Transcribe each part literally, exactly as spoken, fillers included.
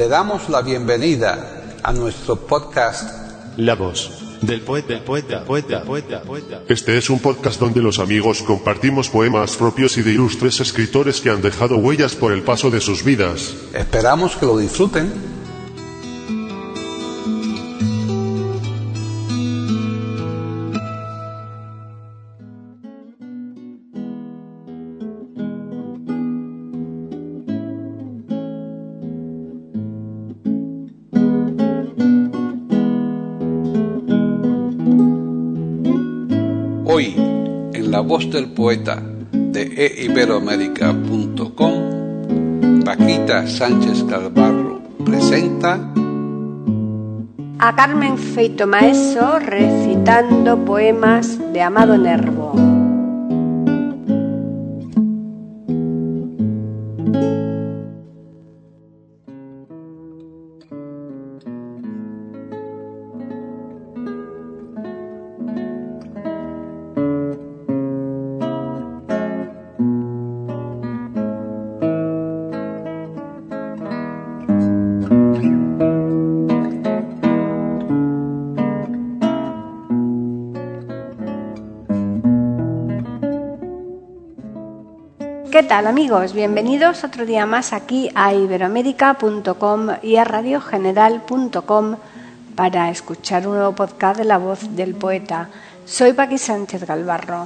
Le damos la bienvenida a nuestro podcast La voz del poeta, poeta, poeta, poeta, poeta. Este es un podcast donde los amigos compartimos poemas propios y de ilustres escritores que han dejado huellas por el paso de sus vidas. Esperamos que lo disfruten. Hoy, en La Voz del Poeta de e iberoamérica punto com, Paquita Sánchez Calvarro presenta a Carmen Feito Maeso recitando poemas de Amado Nervo. ¿Qué tal, amigos? Bienvenidos otro día más aquí a iberoamérica punto com y a radio general punto com para escuchar un nuevo podcast de La Voz del Poeta. Soy Paqui Sánchez Calvarro.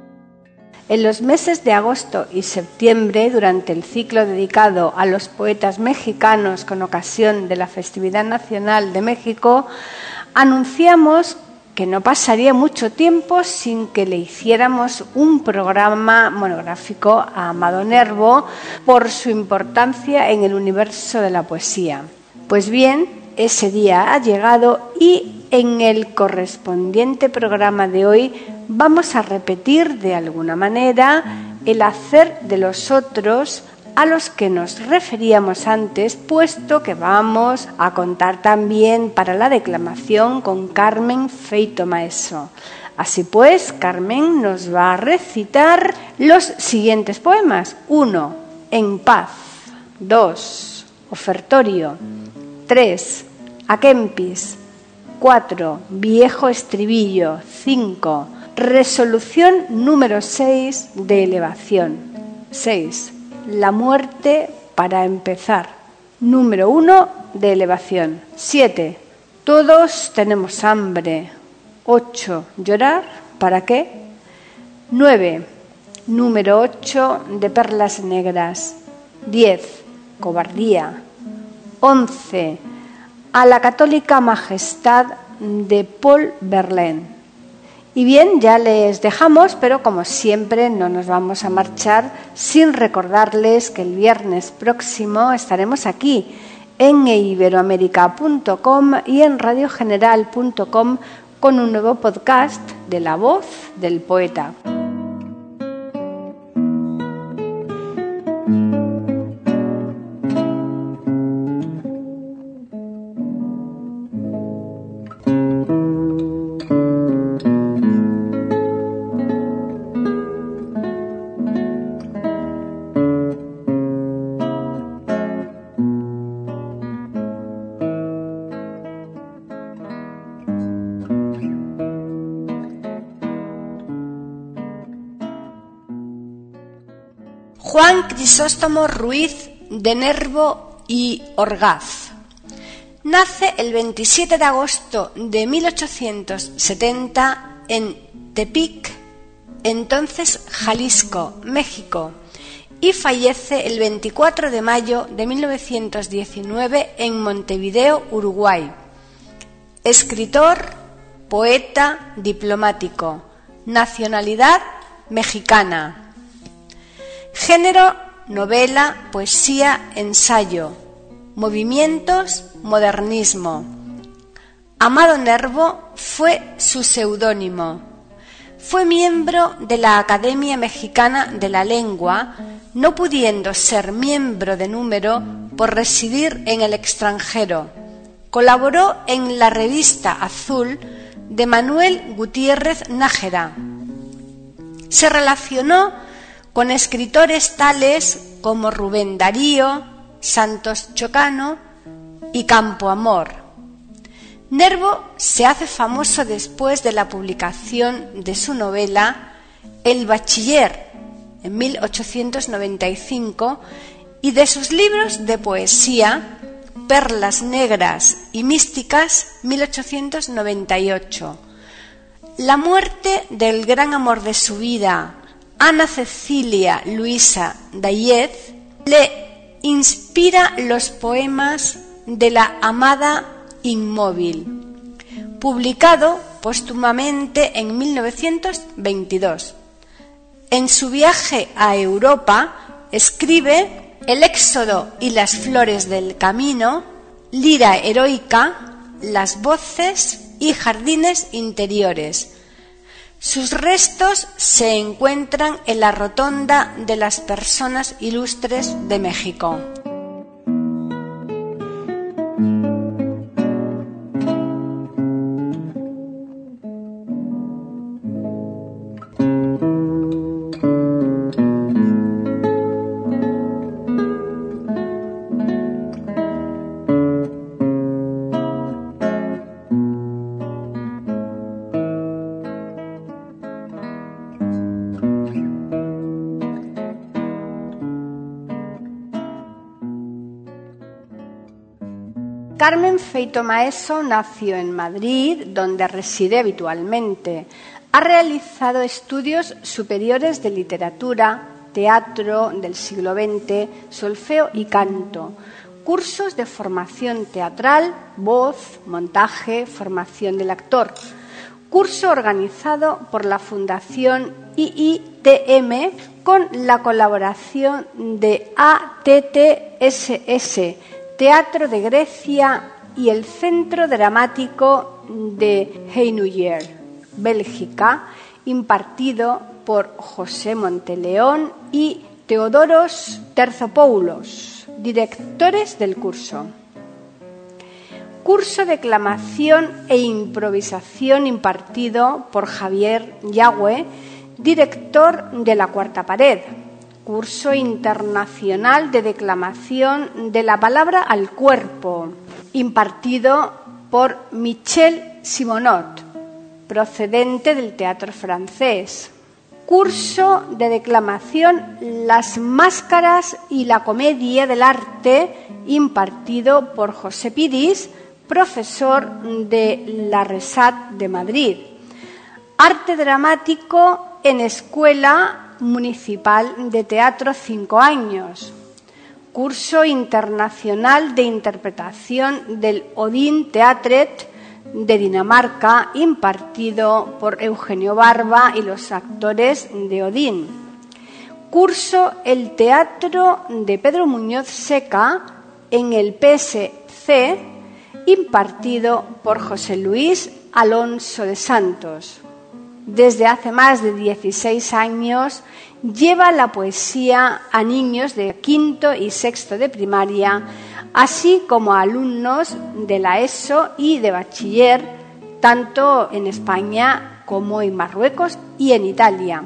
En los meses de agosto y septiembre, durante el ciclo dedicado a los poetas mexicanos con ocasión de la Festividad Nacional de México, anunciamos que no pasaría mucho tiempo sin que le hiciéramos un programa monográfico a Amado Nervo por su importancia en el universo de la poesía. Pues bien, ese día ha llegado y en el correspondiente programa de hoy vamos a repetir de alguna manera el hacer de los otros a los que nos referíamos antes, puesto que vamos a contar también para la declamación con Carmen Feito Maeso. Así pues, Carmen nos va a recitar los siguientes poemas. uno. En paz. dos. Ofertorio. tres. Akempis. cuatro. Viejo estribillo. cinco. Resolución número seis de elevación. seis. La muerte para empezar. Número uno de elevación. siete. Todos tenemos hambre. ocho. Llorar. ¿Para qué? nueve. Número ocho de perlas negras. diez. Cobardía. once. A la católica majestad de Paul Verlaine. Y bien, ya les dejamos, pero como siempre no nos vamos a marchar sin recordarles que el viernes próximo estaremos aquí en e iberoamérica punto com y en radio general punto com con un nuevo podcast de La Voz del Poeta. Juan Crisóstomo Ruiz de Nervo y Orgaz. Nace el veintisiete de agosto de mil ochocientos setenta en Tepic, entonces Jalisco, México, y fallece el veinticuatro de mayo de mil novecientos diecinueve en Montevideo, Uruguay. Escritor, poeta, diplomático. Nacionalidad mexicana. Género, novela, poesía, ensayo. Movimientos, modernismo. Amado Nervo fue su seudónimo. Fue miembro de la Academia Mexicana de la Lengua, no pudiendo ser miembro de número por residir en el extranjero. Colaboró en la revista Azul de Manuel Gutiérrez Nájera. Se relacionó con escritores tales como Rubén Darío, Santos Chocano, y Campoamor. Nervo se hace famoso después de la publicación de su novela El Bachiller en mil ochocientos noventa y cinco y de sus libros de poesía Perlas Negras y Místicas mil ochocientos noventa y ocho. La muerte del gran amor de su vida, Ana Cecilia Luisa Dayez, le inspira los poemas de la amada inmóvil, publicado póstumamente en mil novecientos veintidós. En su viaje a Europa escribe El éxodo y las flores del camino, Lira heroica, Las voces y jardines interiores. Sus restos se encuentran en la Rotonda de las Personas Ilustres de México. Carmen Feito Maeso nació en Madrid, donde reside habitualmente. Ha realizado estudios superiores de literatura, teatro del siglo veinte, solfeo y canto, cursos de formación teatral, voz, montaje, formación del actor, curso organizado por la Fundación I I T M con la colaboración de A T T S S, Teatro de Grecia y el Centro Dramático de Heinouyer, Bélgica, impartido por José Monteleón y Teodoros Terzopoulos, directores del curso. Curso de declamación e improvisación impartido por Javier Yagüe, director de La Cuarta Pared. Curso internacional de declamación de la palabra al cuerpo, impartido por Michel Simonot, procedente del teatro francés. Curso de declamación Las máscaras y la comedia del arte, impartido por José Piris, profesor de la RESAT de Madrid. Arte dramático en Escuela Municipal de Teatro cinco años. Curso internacional de interpretación del Odin Teatret de Dinamarca, impartido por Eugenio Barba y los actores de Odin. Curso El Teatro de Pedro Muñoz Seca en el P S C, impartido por José Luis Alonso de Santos. Desde hace más de dieciséis años lleva la poesía a niños de quinto y sexto de primaria, así como a alumnos de la ESO y de bachiller, tanto en España como en Marruecos y en Italia.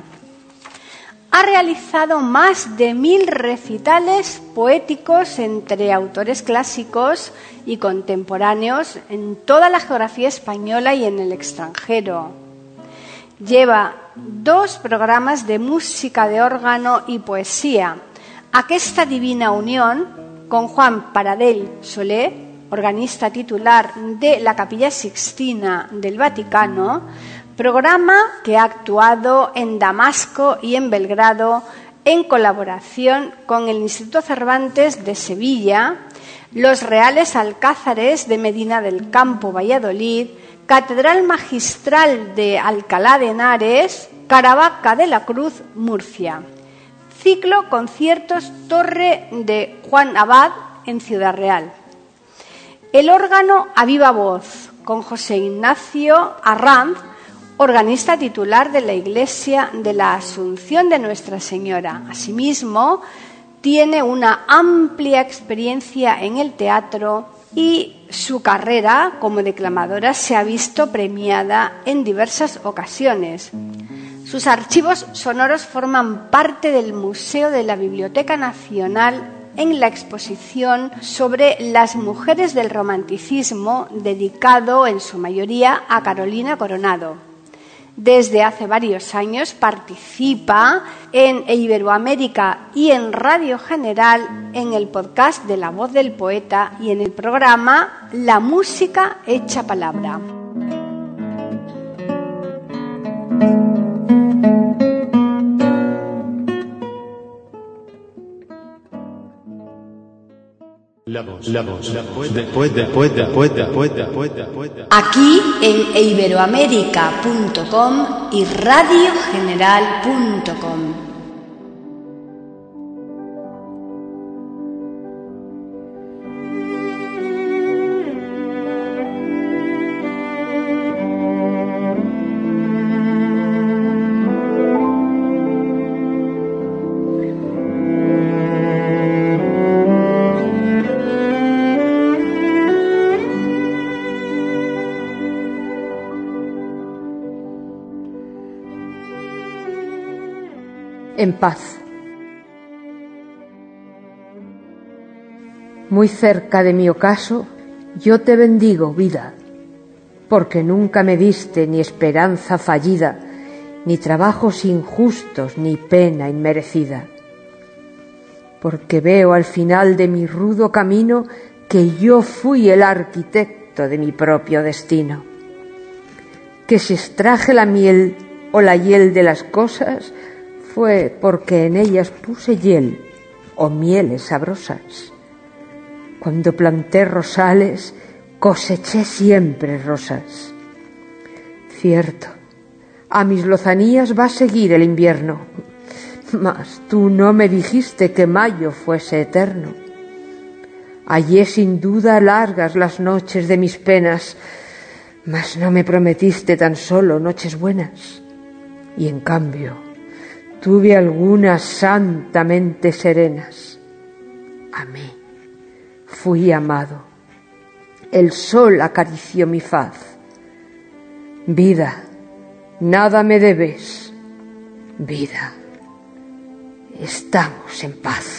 Ha realizado más de mil recitales poéticos entre autores clásicos y contemporáneos en toda la geografía española y en el extranjero. Lleva dos programas de música de órgano y poesía, Aquesta Divina Unión, con Juan Paradell Solé, organista titular de la Capilla Sixtina del Vaticano, programa que ha actuado en Damasco y en Belgrado en colaboración con el Instituto Cervantes de Sevilla, los Reales Alcázares de Medina del Campo, Valladolid, Catedral Magistral de Alcalá de Henares, Caravaca de la Cruz, Murcia. Ciclo Conciertos Torre de Juan Abad en Ciudad Real. El órgano a viva voz, con José Ignacio Arranz, organista titular de la Iglesia de la Asunción de Nuestra Señora. Asimismo, tiene una amplia experiencia en el teatro y su carrera como declamadora se ha visto premiada en diversas ocasiones. Sus archivos sonoros forman parte del Museo de la Biblioteca Nacional en la exposición sobre las mujeres del romanticismo, dedicado en su mayoría a Carolina Coronado. Desde hace varios años participa en Iberoamérica y en Radio General en el podcast de La Voz del Poeta y en el programa La Música Hecha Palabra. La voz, la voz, la voz del poeta, poeta, poeta, poeta, poeta, poeta. Aquí en iberoamérica punto com y radio general punto com. En paz. Muy cerca de mi ocaso, yo te bendigo, vida, porque nunca me diste ni esperanza fallida, ni trabajos injustos, ni pena inmerecida. Porque veo al final de mi rudo camino que yo fui el arquitecto de mi propio destino. Que si extraje la miel o la hiel de las cosas, fue porque en ellas puse hiel o mieles sabrosas. Cuando planté rosales, coseché siempre rosas. Cierto, a mis lozanías va a seguir el invierno, mas tú no me dijiste que mayo fuese eterno. Hallé sin duda largas las noches de mis penas, mas no me prometiste tan solo noches buenas. Y en cambio, tuve algunas santamente serenas. Amé, fui amado. El sol acarició mi faz. Vida, nada me debes. Vida, estamos en paz.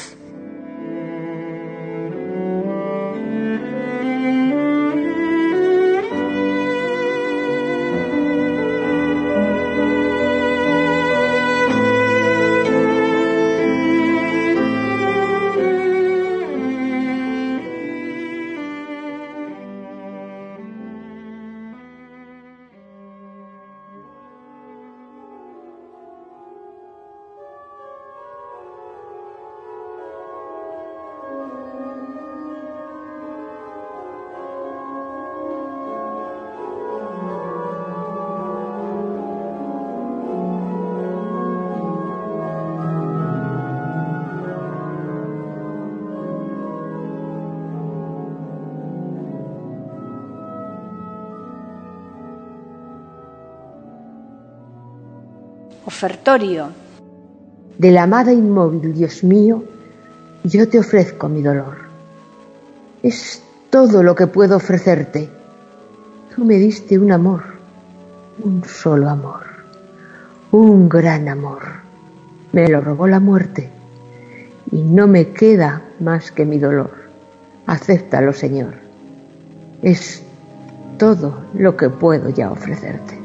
Ofertorio. De la amada inmóvil, Dios mío, yo te ofrezco mi dolor. Es todo lo que puedo ofrecerte. Tú me diste un amor, un solo amor, un gran amor. Me lo robó la muerte y no me queda más que mi dolor. Acéptalo, Señor. Es todo lo que puedo ya ofrecerte.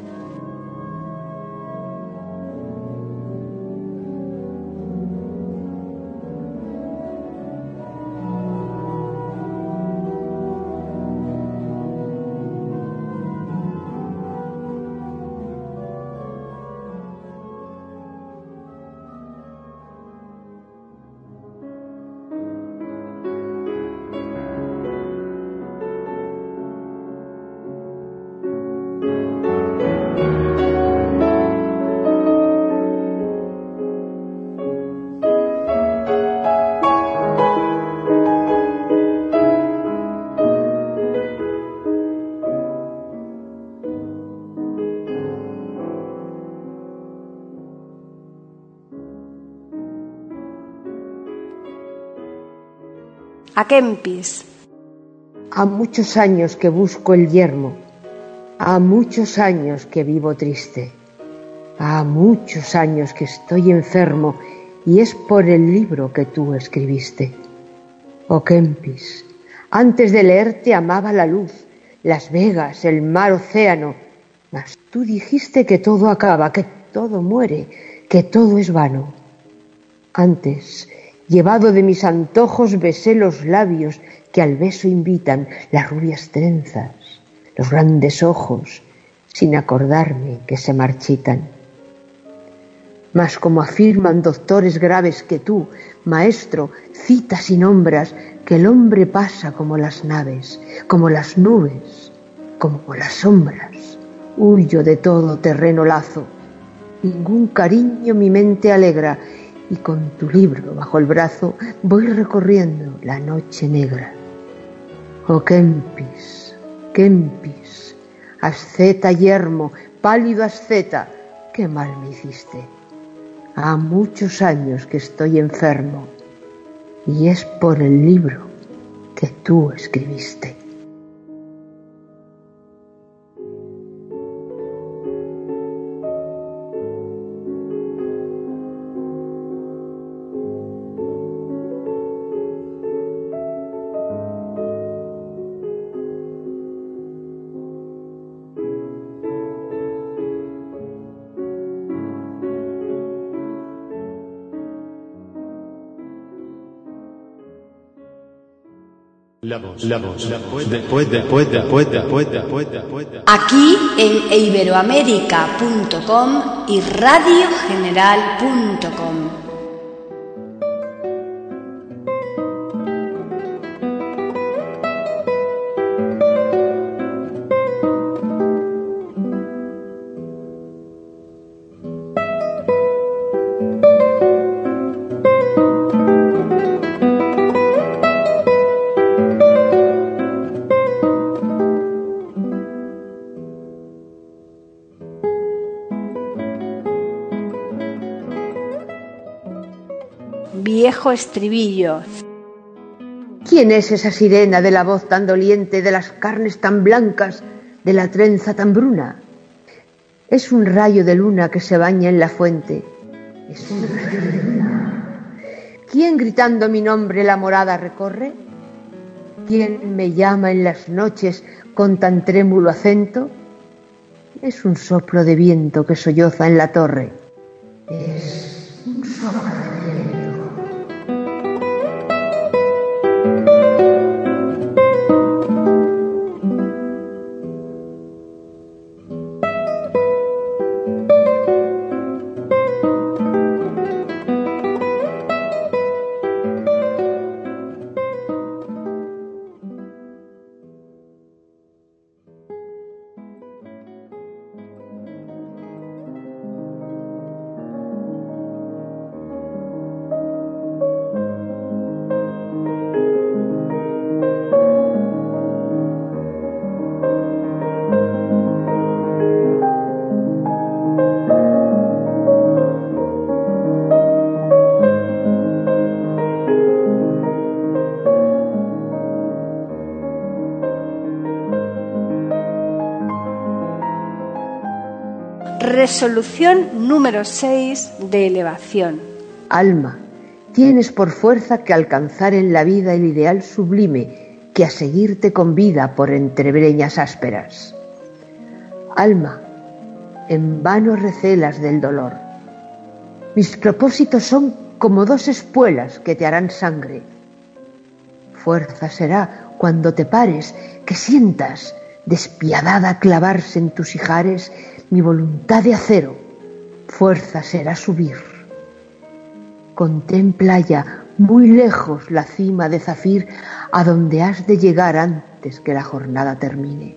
A Kempis. A muchos años que busco el yermo, a muchos años que vivo triste, a muchos años que estoy enfermo, y es por el libro que tú escribiste. Oh Kempis, antes de leerte amaba la luz, las vegas, el mar océano, mas tú dijiste que todo acaba, que todo muere, que todo es vano. Antes, llevado de mis antojos, besé los labios que al beso invitan, las rubias trenzas, los grandes ojos, sin acordarme que se marchitan. Mas como afirman doctores graves que tú, maestro, citas y nombras, que el hombre pasa como las naves, como las nubes, como las sombras. Huyo de todo terreno lazo, ningún cariño mi mente alegra, y con tu libro bajo el brazo voy recorriendo la noche negra. Oh Kempis, Kempis, asceta yermo, pálido asceta, qué mal me hiciste. Ha muchos años que estoy enfermo, y es por el libro que tú escribiste. La voz, la voz, la voz, después, después, después, después, después, después. Aquí en iberoamérica punto com y radio general punto com. Viejo estribillo. ¿Quién es esa sirena de la voz tan doliente, de las carnes tan blancas, de la trenza tan bruna? Es un rayo de luna que se baña en la fuente. Es un rayo de luna. ¿Quién gritando mi nombre la morada recorre? ¿Quién me llama en las noches con tan trémulo acento? Es un soplo de viento que solloza en la torre. Es un soplo de viento. Resolución número seis de elevación. Alma, tienes por fuerza que alcanzar en la vida el ideal sublime, que a seguirte convida por entre breñas ásperas. Alma, en vano recelas del dolor. Mis propósitos son como dos espuelas que te harán sangre. Fuerza será cuando te pares, que sientas despiadada clavarse en tus ijares mi voluntad de acero. Fuerza será subir. Contempla ya muy lejos la cima de zafir a donde has de llegar antes que la jornada termine.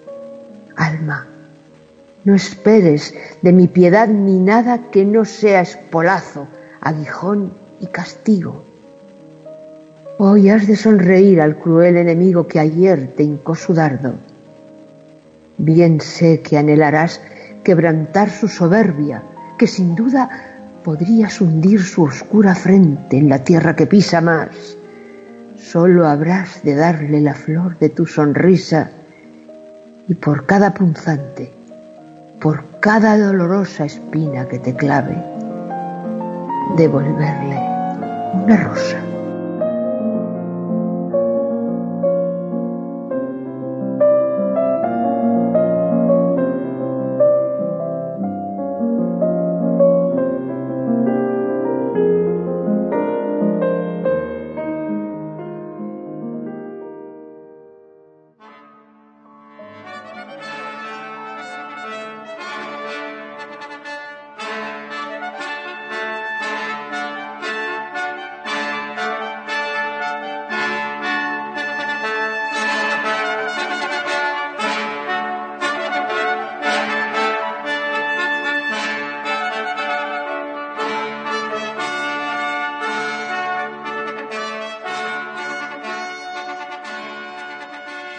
Alma, no esperes de mi piedad ni nada que no sea espolazo, aguijón y castigo. Hoy has de sonreír al cruel enemigo que ayer te hincó su dardo. Bien sé que anhelarás quebrantar su soberbia, que sin duda podrías hundir su oscura frente en la tierra que pisa más. Solo habrás de darle la flor de tu sonrisa y por cada punzante, por cada dolorosa espina que te clave, devolverle una rosa.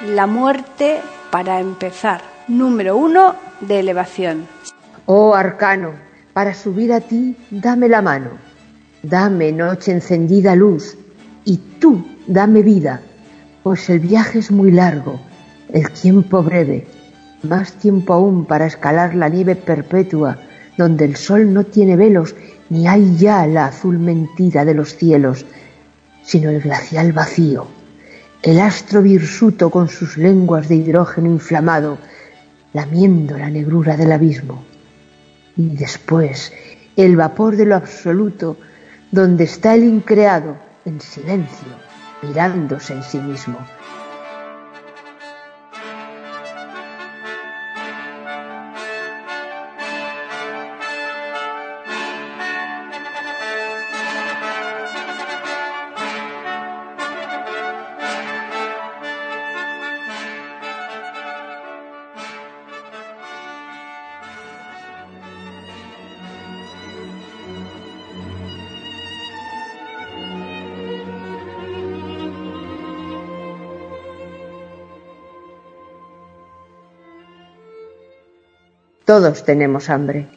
la muerte para empezar. Número uno de elevación. Oh arcano, para subir a ti, dame la mano. Dame noche encendida luz, y tú dame vida, pues el viaje es muy largo, el tiempo breve, más tiempo aún para escalar la nieve perpetua, donde el sol no tiene velos, ni hay ya la azul mentira de los cielos, sino el glacial vacío, el astro virsuto con sus lenguas de hidrógeno inflamado, lamiendo la negrura del abismo. Y después, el vapor de lo absoluto, donde está el increado, en silencio, mirándose en sí mismo. Todos tenemos hambre.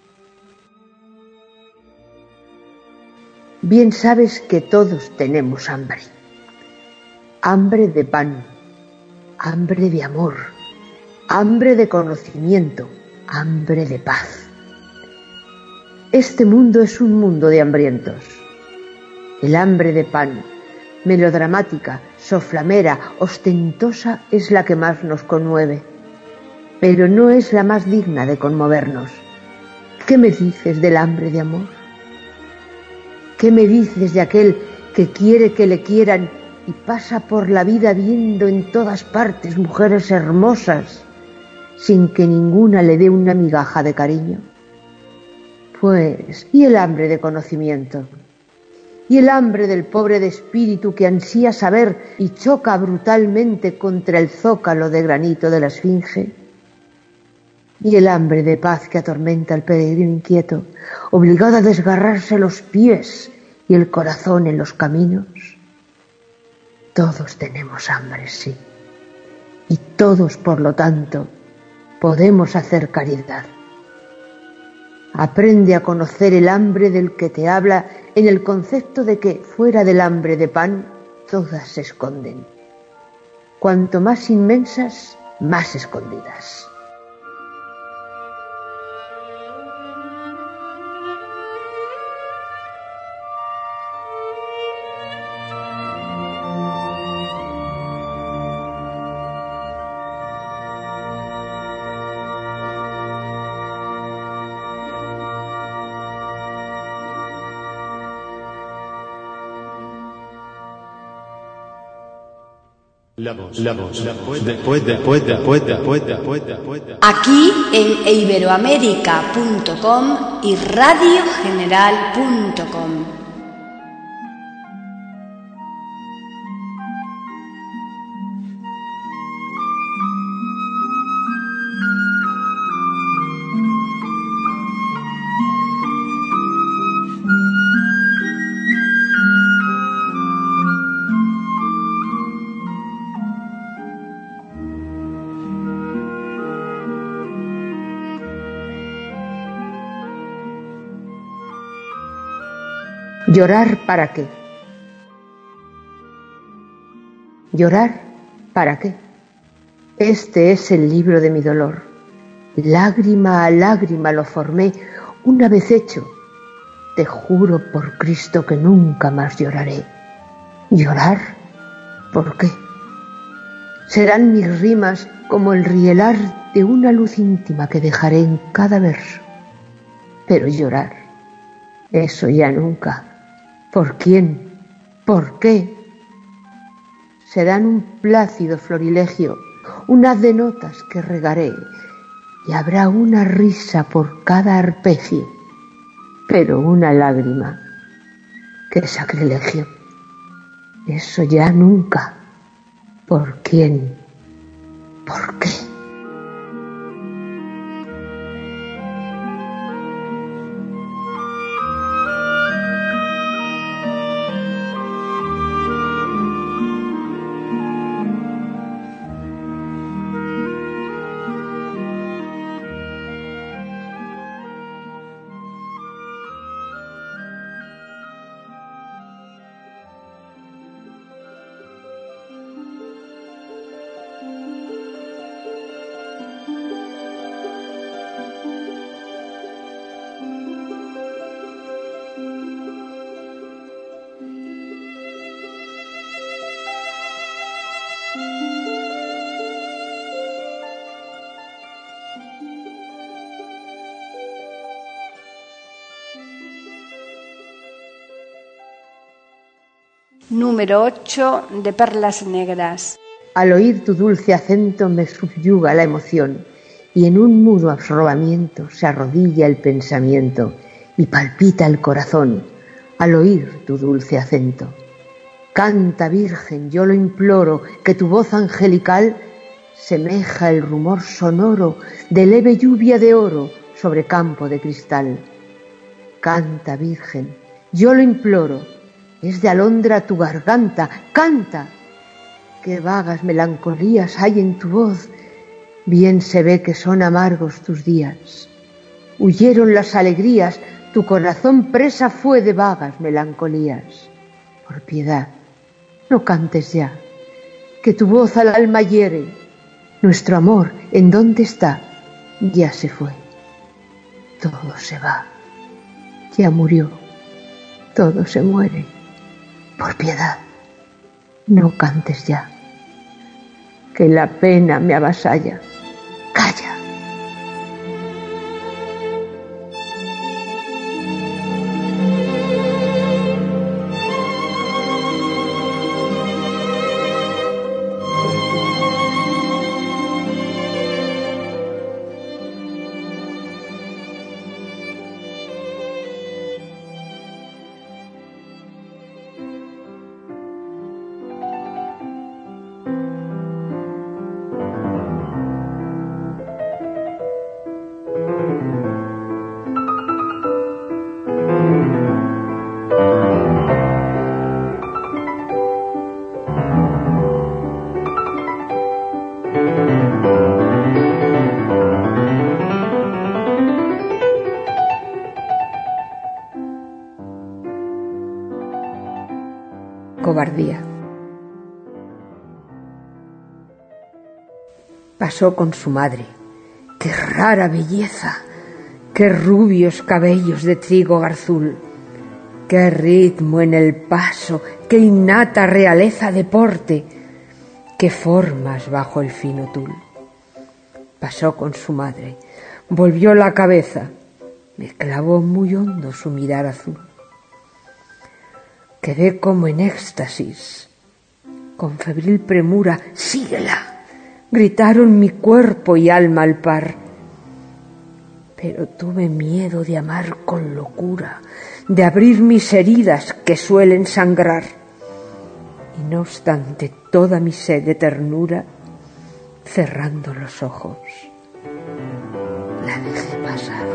Bien sabes que todos tenemos hambre. Hambre de pan, hambre de amor, hambre de conocimiento, hambre de paz. Este mundo es un mundo de hambrientos. El hambre de pan, melodramática, soflamera, ostentosa, es la que más nos conmueve. Pero no es la más digna de conmovernos. ¿Qué me dices del hambre de amor? ¿Qué me dices de aquel que quiere que le quieran y pasa por la vida viendo en todas partes mujeres hermosas sin que ninguna le dé una migaja de cariño? Pues, ¿y el hambre de conocimiento? ¿Y el hambre del pobre de espíritu que ansía saber y choca brutalmente contra el zócalo de granito de la esfinge? Y el hambre de paz que atormenta al peregrino inquieto, obligado a desgarrarse los pies y el corazón en los caminos. Todos tenemos hambre, sí. Y todos, por lo tanto, podemos hacer caridad. Aprende a conocer el hambre del que te habla en el concepto de que, fuera del hambre de pan, todas se esconden. Cuanto más inmensas, más escondidas. La voz, la voz, la voz, después, después, después, después, después, después. Aquí en iberoamérica punto com y radio general punto com. ¿Llorar para qué? ¿Llorar para qué? Este es el libro de mi dolor. Lágrima a lágrima lo formé una vez hecho. Te juro por Cristo que nunca más lloraré. ¿Llorar? ¿Por qué? Serán mis rimas como el rielar de una luz íntima que dejaré en cada verso. Pero llorar, eso ya nunca. ¿Por quién? ¿Por qué? Serán un plácido florilegio, un haz de notas que regaré, y habrá una risa por cada arpegio, pero una lágrima. ¡Qué sacrilegio! Eso ya nunca. ¿Por quién? ¿Por qué? Número ocho, de Perlas Negras. Al oír tu dulce acento me subyuga la emoción y en un mudo arrobamiento se arrodilla el pensamiento y palpita el corazón al oír tu dulce acento. Canta, Virgen, yo lo imploro, que tu voz angelical semeja el rumor sonoro de leve lluvia de oro sobre campo de cristal. Canta, Virgen, yo lo imploro, es de alondra tu garganta, canta. Qué vagas melancolías hay en tu voz, bien se ve que son amargos tus días. Huyeron las alegrías, tu corazón presa fue de vagas melancolías. Por piedad, no cantes ya, que tu voz al alma hiere. Nuestro amor, ¿en dónde está? Ya se fue. Todo se va, ya murió, todo se muere. Por piedad, no cantes ya, que la pena me avasalla. Calla. Cobardía. Pasó con su madre. ¡Qué rara belleza! ¡Qué rubios cabellos de trigo garzul! ¡Qué ritmo en el paso! ¡Qué innata realeza de porte! ¡Qué formas bajo el fino tul! Pasó con su madre. Volvió la cabeza. Me clavó muy hondo su mirar azul. Quedé como en éxtasis. Con febril premura, ¡síguela! Gritaron mi cuerpo y alma al par. Pero tuve miedo de amar con locura, de abrir mis heridas que suelen sangrar. Y no obstante toda mi sed de ternura, cerrando los ojos, la dejé pasar.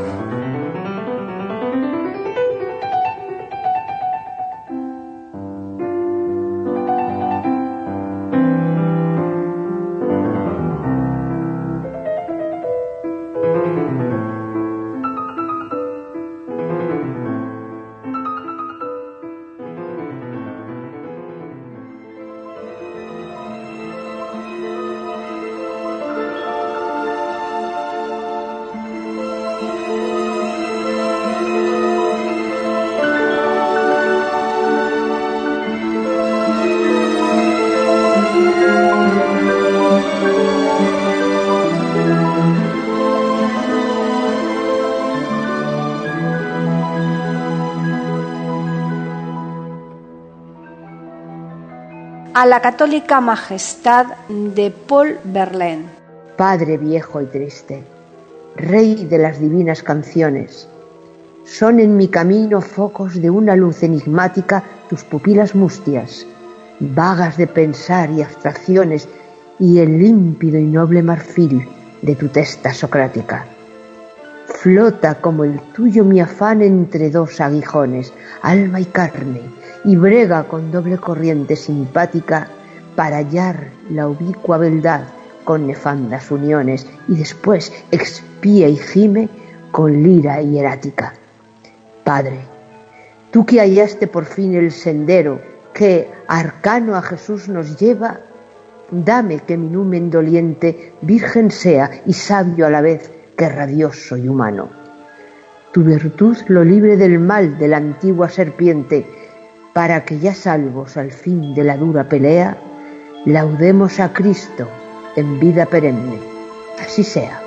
A la católica majestad de Paul Verlaine. Padre viejo y triste, Rey de las divinas canciones, son en mi camino focos de una luz enigmática tus pupilas mustias, vagas de pensar y abstracciones, y el límpido y noble marfil de tu testa socrática. Flota como el tuyo mi afán entre dos aguijones, alma y carne, y brega con doble corriente simpática para hallar la ubicua beldad con nefandas uniones, y después expía y gime con lira hierática. Padre, tú que hallaste por fin el sendero que, arcano a Jesús nos lleva, dame que mi numen doliente virgen sea y sabio a la vez que radioso y humano. Tu virtud lo libre del mal de la antigua serpiente, para que ya salvos al fin de la dura pelea, laudemos a Cristo en vida perenne. Así sea.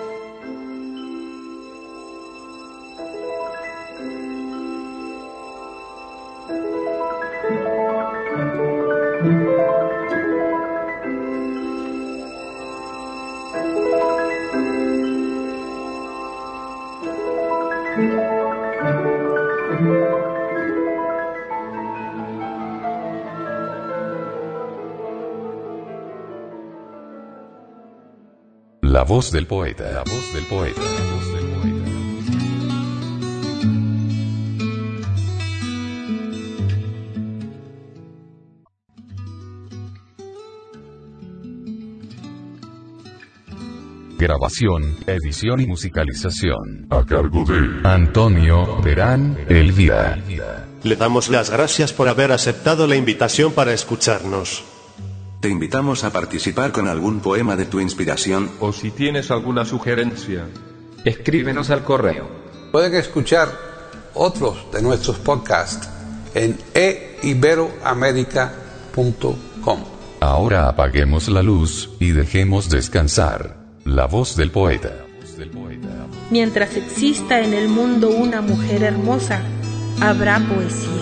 La voz del poeta, la voz del poeta, la voz del poeta. Grabación, edición y musicalización. A cargo de Antonio Terán Elvira. Le damos las gracias por haber aceptado la invitación para escucharnos. Te invitamos a participar con algún poema de tu inspiración. O si tienes alguna sugerencia, escríbenos al correo. Pueden escuchar otros de nuestros podcasts en e iberoamerica punto com. Ahora apaguemos la luz y dejemos descansar la voz del poeta. Mientras exista en el mundo una mujer hermosa, habrá poesía.